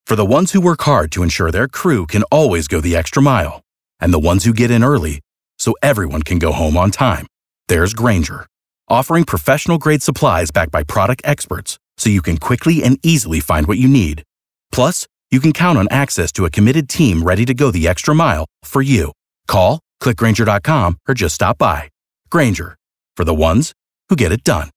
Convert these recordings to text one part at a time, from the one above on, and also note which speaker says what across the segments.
Speaker 1: For the ones who work hard to ensure their crew can always go the extra mile, and the ones who get in early so everyone can go home on time, there's Grainger, offering professional-grade supplies backed by product experts so you can quickly and easily find what you need. Plus, you can count on access to a committed team ready to go the extra mile for you. Call, click Grainger.com, or just stop by. Grainger, for the ones who get it done.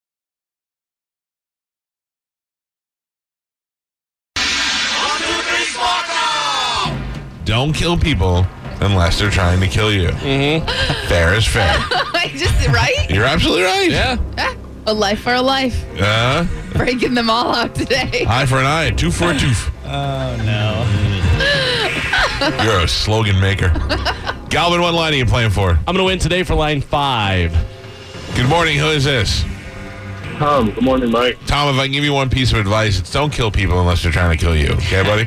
Speaker 2: Don't kill people unless they're trying to kill you.
Speaker 3: Mm-hmm.
Speaker 2: Fair is fair.
Speaker 4: Right?
Speaker 2: You're absolutely right.
Speaker 3: Yeah.
Speaker 4: A life for a life. Breaking them all out today.
Speaker 2: Eye for an eye, tooth for a tooth.
Speaker 5: Oh, no.
Speaker 2: You're a slogan maker. Galvin, what line are you playing for?
Speaker 3: I'm going to win today for line 5.
Speaker 2: Good morning. Who is this?
Speaker 6: Tom, good morning, Mike.
Speaker 2: Tom, if I can give you one piece of advice, it's don't kill people unless they're trying to kill you. Okay, buddy?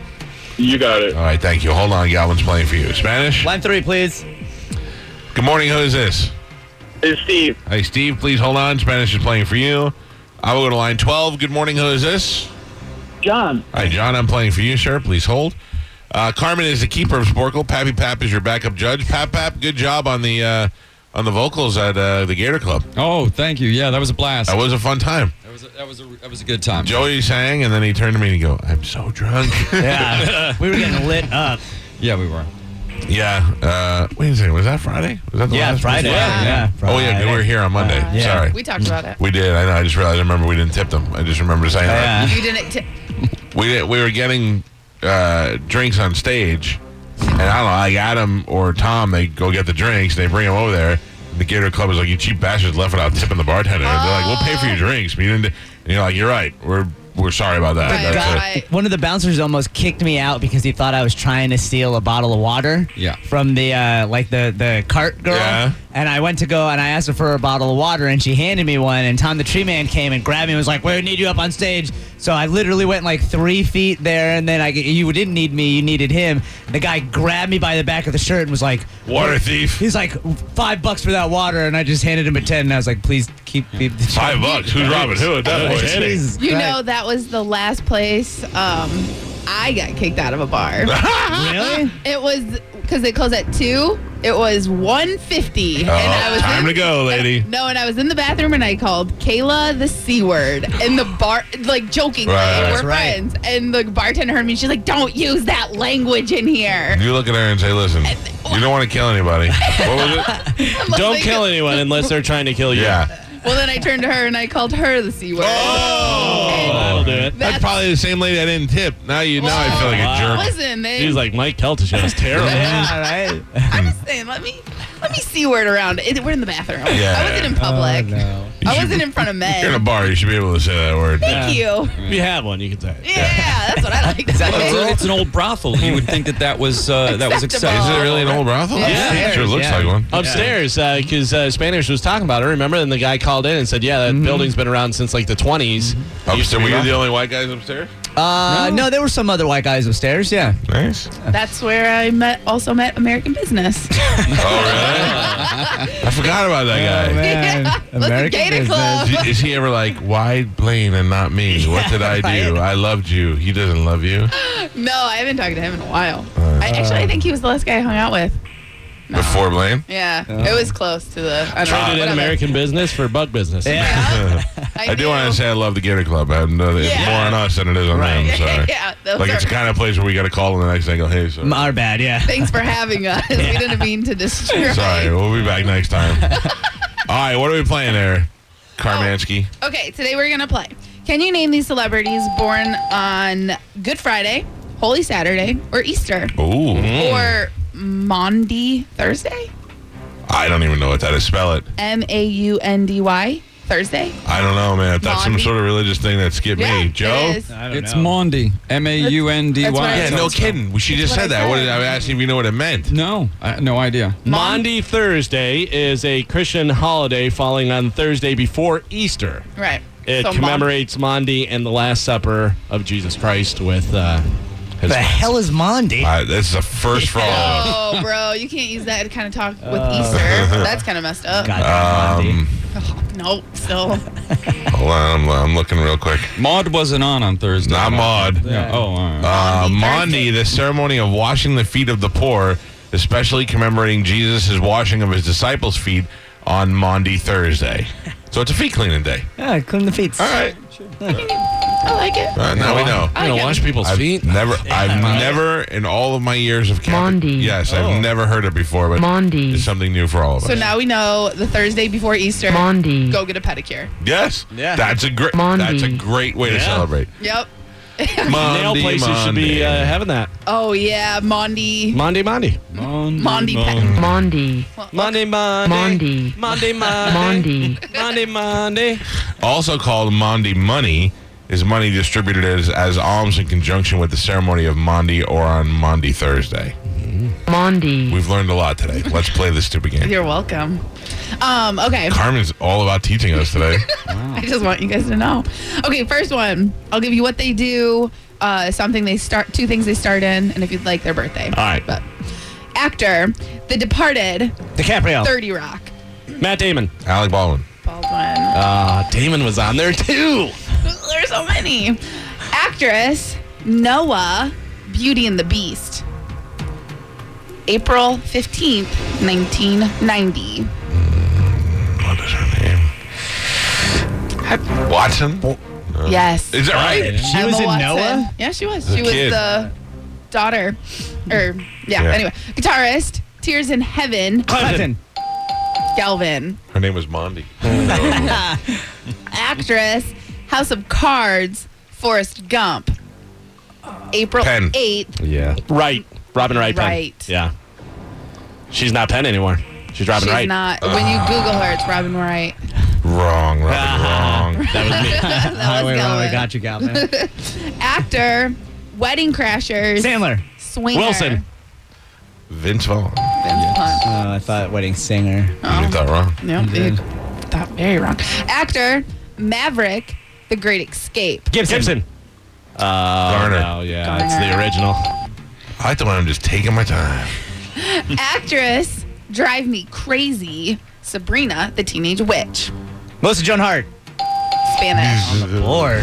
Speaker 6: You got it.
Speaker 2: All right, thank you. Hold on. Galvin's playing for you. Spanish?
Speaker 5: Line 3, please.
Speaker 2: Good morning. Who is this?
Speaker 6: It's Steve.
Speaker 2: Hey, Steve, please hold on. Spanish is playing for you. I will go to line 12. Good morning. Who is this?
Speaker 6: John.
Speaker 2: Hi, John. I'm playing for you, sir. Please hold. Carmen is the keeper of Sporkle. Pappy Pap is your backup judge. Pap, good job on the vocals at the Gator Club.
Speaker 7: Oh, thank you. Yeah, that was a blast.
Speaker 2: That was a fun time.
Speaker 7: That was a good time.
Speaker 2: Joey sang, and then he turned to me and he go, "I'm so drunk."
Speaker 5: Yeah, we were getting lit up.
Speaker 7: Yeah, we were.
Speaker 2: Yeah. Wait a second. Was that Friday? Was that the last
Speaker 5: Friday.
Speaker 2: Yeah. Oh, yeah. We were here on Monday.
Speaker 5: Yeah.
Speaker 2: Sorry.
Speaker 4: We talked about it.
Speaker 2: We did. I know. I just realized. I remember we didn't tip them. I just remember saying that.
Speaker 4: You didn't.
Speaker 2: We were getting drinks on stage, and I don't know, like Adam or Tom, they go get the drinks, they bring them over there. And the Gator Club is like, "You cheap bastards left without tipping the bartender." They're like, "We'll pay for your drinks, but you didn't." And you're like, "You're right. We're sorry about that."
Speaker 4: Right,
Speaker 2: That's
Speaker 4: right.
Speaker 5: One of the bouncers almost kicked me out because he thought I was trying to steal a bottle of water.
Speaker 7: Yeah.
Speaker 5: From the the cart girl.
Speaker 2: Yeah.
Speaker 5: And I went to go and I asked her for a bottle of water and she handed me one. And Tom the Tree Man came and grabbed me and was like, "We need you up on stage." So I literally went like 3 feet there, and then you didn't need me, you needed him. The guy grabbed me by the back of the shirt and was like,
Speaker 2: Water thief.
Speaker 5: He's like, $5 for that water, and I just handed him a 10, and I was like, "Please keep the
Speaker 2: $5. Who's Robin Hood? That boy.
Speaker 5: Jesus
Speaker 4: You
Speaker 5: Christ.
Speaker 4: know, that was the last place I got kicked out of a bar.
Speaker 5: Really?
Speaker 4: It was because they closed at 2. It was 1:50, and I was
Speaker 2: time to go, lady.
Speaker 4: No, and I was in the bathroom, and I called Kayla the C word in the bar, like jokingly.
Speaker 2: Right.
Speaker 4: We're friends, and the bartender heard me. She's like, "Don't use that language in here."
Speaker 2: You look at her and say, "Listen, you don't want to kill anybody." What was it?
Speaker 3: Don't kill anyone unless they're trying to kill you.
Speaker 2: Yeah.
Speaker 4: Well, then I turned to her and I called her the C word.
Speaker 2: Oh,
Speaker 3: that'll do it.
Speaker 2: That's probably the same lady I didn't tip. Now I feel like a jerk.
Speaker 4: Listen, they,
Speaker 3: He's like, Mike Keltish was terrible.
Speaker 5: Yeah, right?
Speaker 4: I'm just saying, let me C word around. We're in the bathroom.
Speaker 2: Yeah.
Speaker 4: I wasn't in public.
Speaker 5: no.
Speaker 4: I wasn't in front of men.
Speaker 2: You're in a bar. You should be able to say that word.
Speaker 4: Thank you.
Speaker 3: If you have one, you can say it.
Speaker 4: Yeah, that's what I like to say.
Speaker 7: It's an old brothel. You would think that was acceptable.
Speaker 2: Is it really an old brothel?
Speaker 4: Yeah.
Speaker 2: It sure looks
Speaker 5: Yeah.
Speaker 2: like one.
Speaker 3: Upstairs, because Spanish was talking about it, remember? And the guy called in and said, yeah, that building's been around since like the 20s.
Speaker 2: Upstairs, were you the only white guys upstairs?
Speaker 5: No, there were some other white guys upstairs, yeah.
Speaker 2: Nice.
Speaker 4: That's where I also met American Business.
Speaker 2: Oh, really? I forgot about that guy.
Speaker 5: Man,
Speaker 4: Yeah. Listen,
Speaker 5: American
Speaker 4: Gator
Speaker 5: business.
Speaker 4: Club.
Speaker 2: Is he ever like, why Blaine and not me? What did I do?
Speaker 5: right.
Speaker 2: I loved you. He doesn't love you.
Speaker 4: No, I haven't talked to him in a while. I think he was the last guy I hung out with. No.
Speaker 2: Before Blaine?
Speaker 4: Yeah, it was close to the. I don't know,
Speaker 3: Traded in
Speaker 4: whatever.
Speaker 3: American business for bug business.
Speaker 4: Yeah.
Speaker 2: I do want to say I love the Gator Club. It's
Speaker 4: Yeah.
Speaker 2: more on us than it is on them. Sorry.
Speaker 4: Yeah, those
Speaker 2: Like,
Speaker 4: are-
Speaker 2: it's the kind of place where we got to call them the next day and go, "Hey, sorry.
Speaker 5: Our bad, yeah.
Speaker 4: Thanks for having us. We didn't mean to destroy.
Speaker 2: Sorry, we'll be back next time." All right, what are we playing there, Karmansky?
Speaker 4: Okay, today we're gonna play. Can you name these celebrities born on Good Friday, Holy Saturday, or Easter,
Speaker 2: Ooh.
Speaker 4: or Maundy Thursday?
Speaker 2: I don't even know what that is. Spell it.
Speaker 4: Maundy Thursday.
Speaker 2: I don't know, man. If that's some
Speaker 4: Maundy?
Speaker 2: sort of religious thing that skipped
Speaker 4: Yeah,
Speaker 2: me. Joe?
Speaker 4: it is.
Speaker 5: I don't
Speaker 7: It's
Speaker 5: know.
Speaker 7: Maundy. Maundy.
Speaker 4: That's what I
Speaker 2: Yeah,
Speaker 4: said.
Speaker 2: no kidding. She just
Speaker 4: what
Speaker 2: said
Speaker 4: I
Speaker 2: that. What
Speaker 4: said.
Speaker 2: did I asked if you know what it meant?
Speaker 7: No, no idea.
Speaker 3: Maundy Thursday is a Christian holiday falling on Thursday before Easter.
Speaker 4: Right.
Speaker 3: It
Speaker 4: So
Speaker 3: commemorates Maundy and the Last Supper of Jesus Christ with his
Speaker 5: The hell is Mondi?
Speaker 2: This is a first for all of us.
Speaker 4: Oh, bro, you can't use that to kind of talk with Easter. That's kind of messed up.
Speaker 5: Goddamn Mondi.
Speaker 4: Oh, Nope, still.
Speaker 2: Hold on, I'm looking real quick.
Speaker 7: Maud wasn't on Thursday.
Speaker 2: Not Maud.
Speaker 7: Yeah. Oh, all right.
Speaker 2: Maundy, the ceremony of washing the feet of the poor, especially commemorating Jesus' washing of his disciples' feet on Maundy Thursday. So it's a feet cleaning day.
Speaker 5: Yeah, clean the feet.
Speaker 2: All right.
Speaker 4: I like it.
Speaker 2: Now we know.
Speaker 3: You know, wash people's feet.
Speaker 2: I've never in all of my years of camping.
Speaker 8: Maundy.
Speaker 2: Yes, I've never heard it before, but
Speaker 8: Maundy.
Speaker 2: it's something new for all of us.
Speaker 4: So now we know the Thursday before Easter.
Speaker 8: Maundy.
Speaker 4: Go get a pedicure.
Speaker 2: Yes.
Speaker 3: Yeah.
Speaker 2: That's a great.
Speaker 8: Maundy.
Speaker 2: That's a great way to
Speaker 3: Yeah.
Speaker 2: celebrate.
Speaker 4: Yep.
Speaker 3: Nail places should be having that.
Speaker 4: Oh yeah, Mondi.
Speaker 3: Monday.
Speaker 4: Mondi Pet.
Speaker 8: Maundy.
Speaker 3: Monday.
Speaker 8: Maundy.
Speaker 3: Monday.
Speaker 2: Also called Maundy money is money distributed as alms in conjunction with the ceremony of Maundy or on Maundy Thursday.
Speaker 8: Maundy.
Speaker 2: We've learned a lot today. Let's play this stupid game.
Speaker 4: You're welcome. Okay.
Speaker 2: Carmen's all about teaching us today.
Speaker 4: I just want you guys to know. Okay, first one. I'll give you what they do, two things they start in, and if you'd like their birthday.
Speaker 3: All right.
Speaker 4: But actor, The Departed,
Speaker 5: DiCaprio.
Speaker 4: 30 Rock,
Speaker 3: Matt Damon.
Speaker 2: Alec Baldwin.
Speaker 4: Baldwin.
Speaker 3: Damon was on there too.
Speaker 4: There's so many. Actress, Noah, Beauty and the Beast. April 15th, 1990.
Speaker 2: What is her name? Watson?
Speaker 4: Yes.
Speaker 2: Is that right?
Speaker 5: She was
Speaker 4: Emma
Speaker 5: in
Speaker 4: Watson.
Speaker 5: Noah?
Speaker 4: Yeah, she was.
Speaker 2: As a
Speaker 4: She was
Speaker 2: kid.
Speaker 4: the daughter.
Speaker 2: Yeah.
Speaker 4: Anyway. Guitarist, Tears in Heaven,
Speaker 5: Clinton.
Speaker 4: Galvin.
Speaker 2: Her name was Mondi.
Speaker 4: Actress, House of Cards, Forrest Gump. April
Speaker 2: Penn.
Speaker 4: 8th.
Speaker 3: Yeah. Right. Robin Wright. Penn.
Speaker 4: Right.
Speaker 3: Yeah. She's not Penn anymore. She's Robin
Speaker 4: She's
Speaker 3: Wright.
Speaker 4: not. When you Google her, it's Robin Wright.
Speaker 2: Wrong, Robin, wrong.
Speaker 3: That was me.
Speaker 4: That was
Speaker 5: Highway
Speaker 4: Galvin.
Speaker 5: Runaway. Got you, Galvin.
Speaker 4: Actor, Wedding Crashers,
Speaker 5: Sandler.
Speaker 4: Swinger.
Speaker 3: Wilson.
Speaker 2: Vince Vaughn.
Speaker 4: Vince Vaughn.
Speaker 5: Oh, I thought wedding singer.
Speaker 2: You thought wrong.
Speaker 4: No, you thought very wrong. Actor, Maverick, The Great Escape.
Speaker 3: Gibson.
Speaker 2: Garner.
Speaker 3: No, yeah,
Speaker 4: Garner.
Speaker 3: it's the original.
Speaker 2: I like the one I'm just taking my time.
Speaker 4: Actress, Drive Me Crazy, Sabrina, the Teenage Witch.
Speaker 5: Melissa Joan Hart.
Speaker 4: Spanish.
Speaker 5: Lord.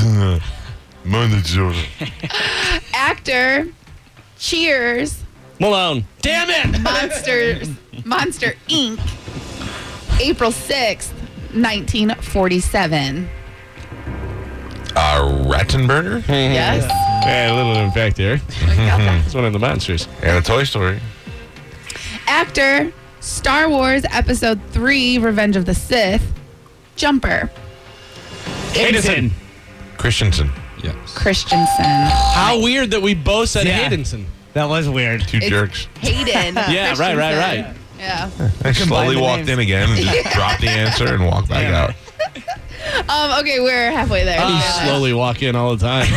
Speaker 4: Actor, Cheers,
Speaker 3: Malone. Damn it!
Speaker 4: Monster Inc., April 6th, 1947.
Speaker 2: Ratzenberger
Speaker 4: Yes.
Speaker 3: Yeah, a little impact here. It's one of the monsters.
Speaker 2: and a Toy Story.
Speaker 4: Actor, Star Wars Episode 3, Revenge of the Sith, Jumper.
Speaker 3: Haydenson.
Speaker 2: Christensen.
Speaker 7: Yes.
Speaker 4: Christensen.
Speaker 3: How weird that we both said
Speaker 5: Yeah.
Speaker 3: Haydenson.
Speaker 5: That was weird.
Speaker 2: Two
Speaker 4: It's
Speaker 2: jerks.
Speaker 4: Hayden.
Speaker 3: Yeah, right.
Speaker 4: Christensen. Yeah.
Speaker 2: I slowly
Speaker 5: the
Speaker 2: walked
Speaker 5: names.
Speaker 2: in again and just dropped the answer and walked back out.
Speaker 4: Okay, we're halfway there.
Speaker 3: You slowly walk in all the time.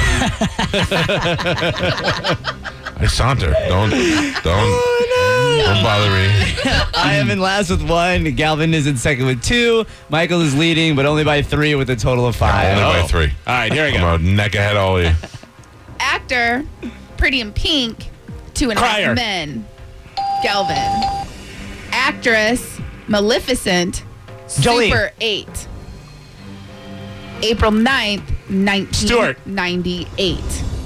Speaker 2: I saunter. Don't bother me.
Speaker 5: I am in last with 1. Galvin is in second with 2. Michael is leading, but only by 3 with a total of 5.
Speaker 2: Only by 3.
Speaker 3: All right, here we
Speaker 2: I'm
Speaker 3: go.
Speaker 2: a neck ahead of all of you.
Speaker 4: Actor, Pretty in Pink, 2.5
Speaker 3: Crier.
Speaker 4: Men, Galvin. Actress, Maleficent,
Speaker 5: Jolie.
Speaker 4: Super 8, April 9th, 1998.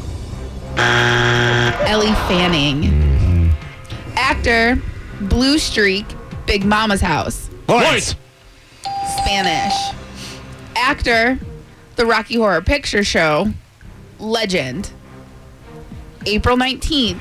Speaker 4: Ellie Fanning. Actor, Blue Streak, Big Mama's House,
Speaker 3: Lawrence.
Speaker 4: Spanish. Actor, The Rocky Horror Picture Show, Legend, April 19th,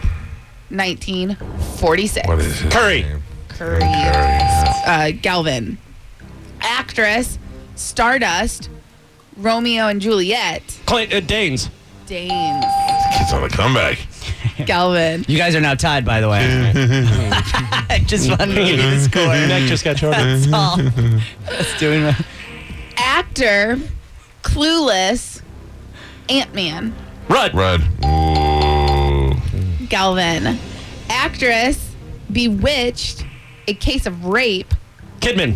Speaker 4: 1946.
Speaker 2: What is his
Speaker 3: Curry.
Speaker 2: name?
Speaker 4: Curry. Galvin. Actress, Stardust, Romeo and Juliet,
Speaker 3: Danes.
Speaker 4: Danes.
Speaker 2: Kid's on a comeback.
Speaker 4: Galvin.
Speaker 5: You guys are now tied, by the way. I just wanted to give you the score.
Speaker 3: Neck just got shorter.
Speaker 5: That's all. That's doing well.
Speaker 4: Actor, Clueless, Ant-Man,
Speaker 3: Rudd.
Speaker 2: Ooh.
Speaker 4: Galvin. Actress, Bewitched, A Case of Rape,
Speaker 3: Kidman.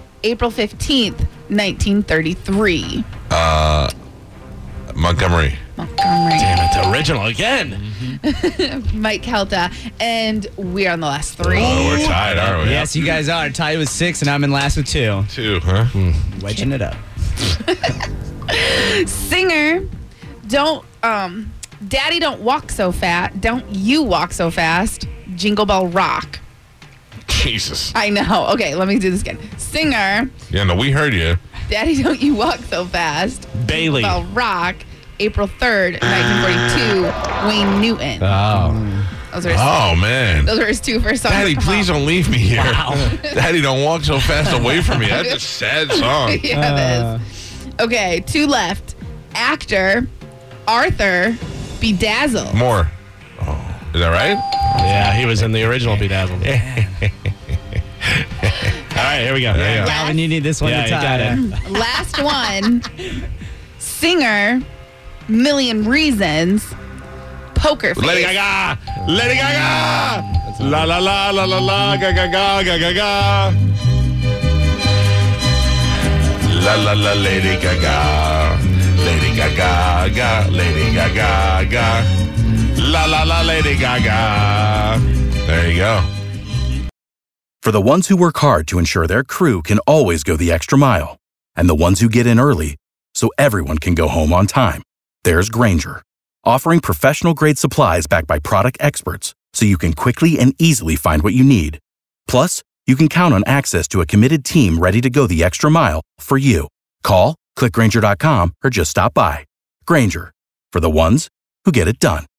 Speaker 4: April 15th, 1933.
Speaker 2: Montgomery.
Speaker 4: Montgomery.
Speaker 3: Damn it, the original again.
Speaker 4: Mike Kelta. And we're on the last three.
Speaker 2: Oh, we're tied, aren't we?
Speaker 5: Yes, you guys are. Tied with 6, and I'm in last with 2.
Speaker 2: 2, huh?
Speaker 5: Wedging it up.
Speaker 4: Singer, Daddy Don't Walk So Fast. Don't You Walk So Fast. Jingle Bell Rock.
Speaker 2: Jesus.
Speaker 4: I know. Okay, let me do this again. Singer,
Speaker 2: Yeah, no, we heard you.
Speaker 4: Daddy Don't You Walk So Fast.
Speaker 3: Bailey.
Speaker 4: Jingle Bell Rock. April 3rd, 1942. Wayne Newton. Those are his,
Speaker 2: Oh, man.
Speaker 4: those are his 2 first songs.
Speaker 2: Daddy,
Speaker 4: Come
Speaker 2: please
Speaker 4: on.
Speaker 2: don't leave me here. Daddy, don't walk so fast away from me. That's a sad song.
Speaker 4: Yeah, it is. Okay, 2 left. Actor, Arthur Bedazzle.
Speaker 2: More. Oh, is that right?
Speaker 3: Yeah, he was in the original Bedazzled. All right, here we go.
Speaker 2: There you go.
Speaker 5: Calvin, you need this one
Speaker 3: Yeah,
Speaker 5: to
Speaker 3: you
Speaker 5: tie.
Speaker 3: got it.
Speaker 4: Last one. Singer, Million Reasons. Poker Face.
Speaker 2: Lady Gaga! Lady Gaga! La la la la la la ga ga ga ga ga ga. La la la Lady Gaga. Lady Gaga ga. Lady Gaga ga. La la la Lady Gaga. There you go.
Speaker 1: For the ones who work hard to ensure their crew can always go the extra mile, and the ones who get in early so everyone can go home on time, there's Grainger, offering professional-grade supplies backed by product experts so you can quickly and easily find what you need. Plus, you can count on access to a committed team ready to go the extra mile for you. Call, click Grainger.com, or just stop by. Grainger, for the ones who get it done.